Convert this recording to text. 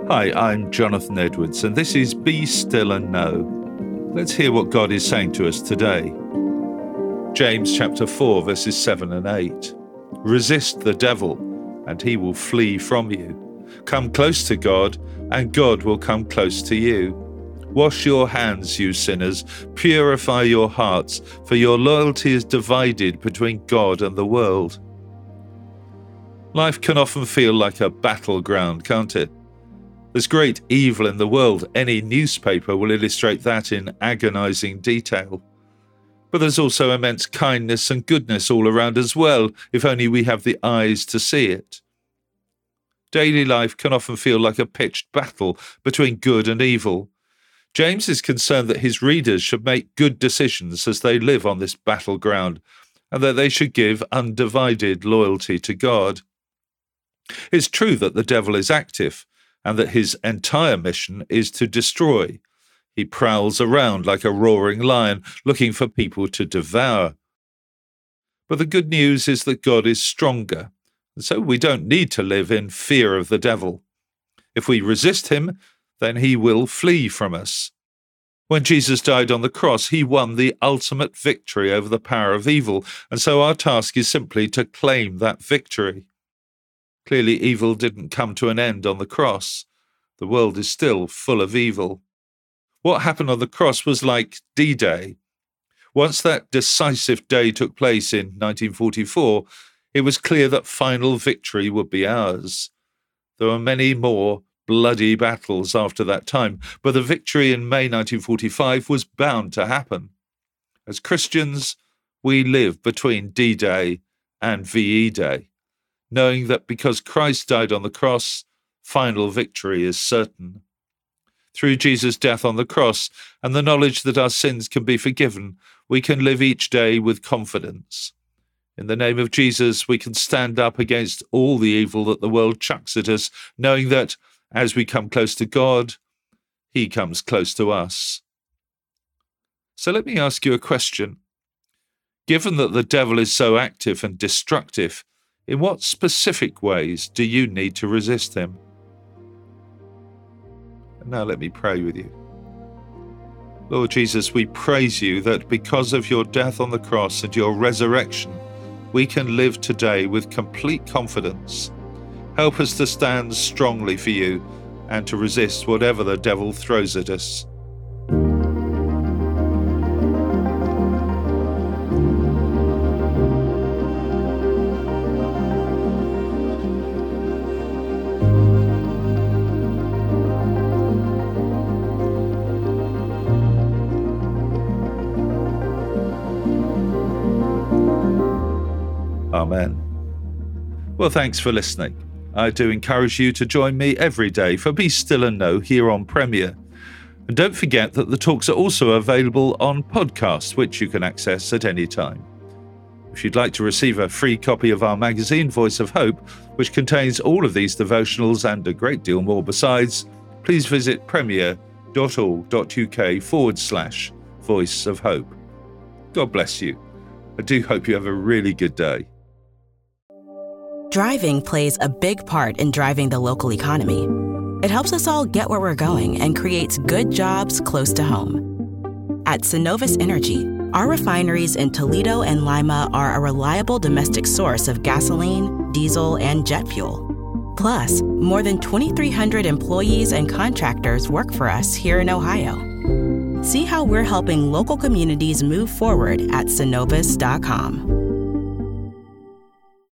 Hi, I'm Jonathan Edwards, and this is Be Still and Know. Let's hear what God is saying to us today. James chapter 4, verses 7 and 8. Resist the devil, and he will flee from you. Come close to God, and God will come close to you. Wash your hands, you sinners. Purify your hearts, for your loyalty is divided between God and the world. Life can often feel like a battleground, can't it? There's great evil in the world. Any newspaper will illustrate that in agonizing detail. But there's also immense kindness and goodness all around as well, if only we have the eyes to see it. Daily life can often feel like a pitched battle between good and evil. James is concerned that his readers should make good decisions as they live on this battleground, and that they should give undivided loyalty to God. It's true that the devil is active, and that his entire mission is to destroy. He prowls around like a roaring lion, looking for people to devour. But the good news is that God is stronger, and so we don't need to live in fear of the devil. If we resist him, then he will flee from us. When Jesus died on the cross, he won the ultimate victory over the power of evil, and so our task is simply to claim that victory. Clearly, evil didn't come to an end on the cross. The world is still full of evil. What happened on the cross was like D-Day. Once that decisive day took place in 1944, it was clear that final victory would be ours. There were many more bloody battles after that time, but the victory in May 1945 was bound to happen. As Christians, we live between D-Day and VE Day, knowing that because Christ died on the cross, final victory is certain. Through Jesus' death on the cross and the knowledge that our sins can be forgiven, we can live each day with confidence. In the name of Jesus, we can stand up against all the evil that the world chucks at us, knowing that as we come close to God, he comes close to us. So let me ask you a question. Given that the devil is so active and destructive, in what specific ways do you need to resist him? And now let me pray with you. Lord Jesus, we praise you that because of your death on the cross and your resurrection, we can live today with complete confidence. Help us to stand strongly for you and to resist whatever the devil throws at us. Amen. Well, thanks for listening. I do encourage you to join me every day for Be Still and Know here on Premier. And don't forget that the talks are also available on podcast, which you can access at any time. If you'd like to receive a free copy of our magazine, Voice of Hope, which contains all of these devotionals and a great deal more besides, please visit premier.org.uk/Voice of Hope. God bless you. I do hope you have a really good day. Driving plays a big part in driving the local economy. It helps us all get where we're going and creates good jobs close to home. At Synovus Energy, our refineries in Toledo and Lima are a reliable domestic source of gasoline, diesel, and jet fuel. Plus, more than 2,300 employees and contractors work for us here in Ohio. See how we're helping local communities move forward at Synovus.com.